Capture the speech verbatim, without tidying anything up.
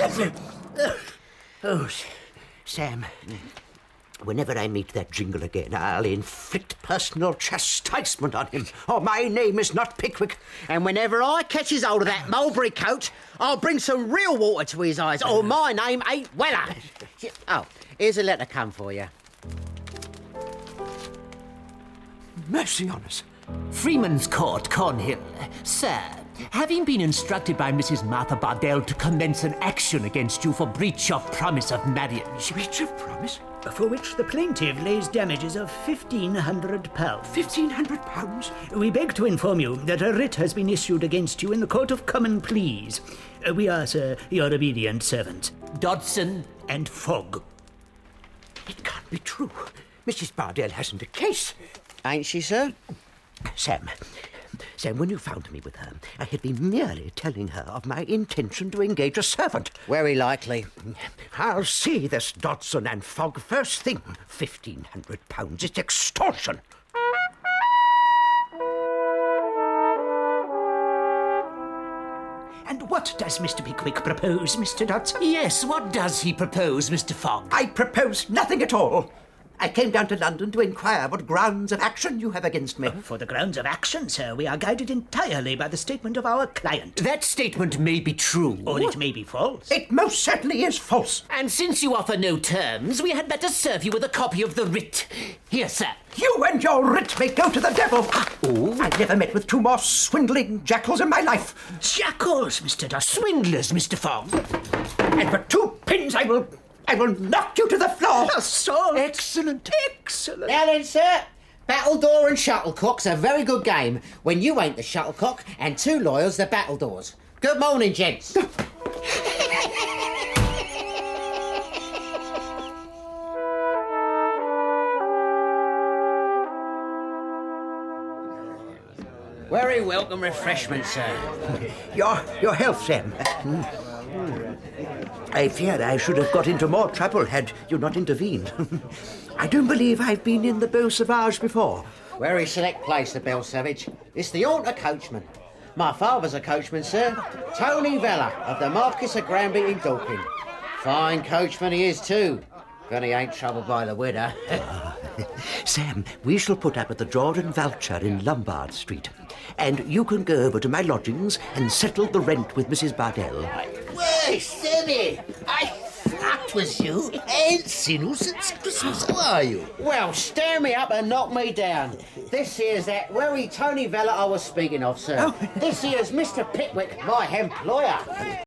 Oh, Sam, whenever I meet that jingle again, I'll inflict personal chastisement on him, or my name is not Pickwick. And whenever I catches hold of that mulberry coat, I'll bring some real water to his eyes, or my name ain't Weller. Oh, here's a letter come for you. Mercy on us. Freeman's Court, Cornhill. Sir, having been instructed by Missus Martha Bardell to commence an action against you for breach of promise of marriage. Breach of promise? For which the plaintiff lays damages of fifteen hundred pounds. Fifteen hundred pounds? We beg to inform you that a writ has been issued against you in the Court of Common Pleas. Uh, We are, sir, your obedient servants. Dodson And Fogg. It can't be true. Missus Bardell hasn't a case. Ain't she, sir? Sam, Sam, when you found me with her, I had been merely telling her of my intention to engage a servant. Very likely. I'll see this Dodson and Fogg first thing. Fifteen hundred pounds. It's extortion. And what does Mister Pickwick propose, Mister Dodson? Yes, what does he propose, Mister Fogg? I propose nothing at all. I came down to London to inquire what grounds of action you have against me. For the grounds of action, sir, we are guided entirely by the statement of our client. That statement may be true. Or it may be false. It most certainly is false. And since you offer no terms, we had better serve you with a copy of the writ. Here, sir. You and your writ may go to the devil. Oh. I've never met with two more swindling jackals in my life. Jackals, Mister Dodson. Swindlers, Mister Fogg. And for two pins I will... I will knock you to the floor. Assault. Excellent. Excellent. Now then, sir, battledore and shuttlecock's a very good game when you ain't the shuttlecock and two lawyers the battledores. Good morning, gents. Very welcome refreshment, sir. Your, your health, Sam. I fear I should have got into more trouble had you not intervened. I don't believe I've been in the Beau Sauvage before. Very select place, the Belle Savage. It's the Altar Coachman. My father's a coachman, sir. Tony Vella of the Marquis of Granby in Dorking. Fine coachman he is, too. But he ain't troubled by the widow. Sam, we shall put up at the Jordan Vulture in Lombard Street. And you can go over to my lodgings and settle the rent with Missus Bardell. Why, Sammy, I thought 'twas you. I ain't seen you since Christmas. How are you? Well, stare me up and knock me down. This here's that very Tony Vella I was speaking of, sir. This here's Mister Pickwick, my employer.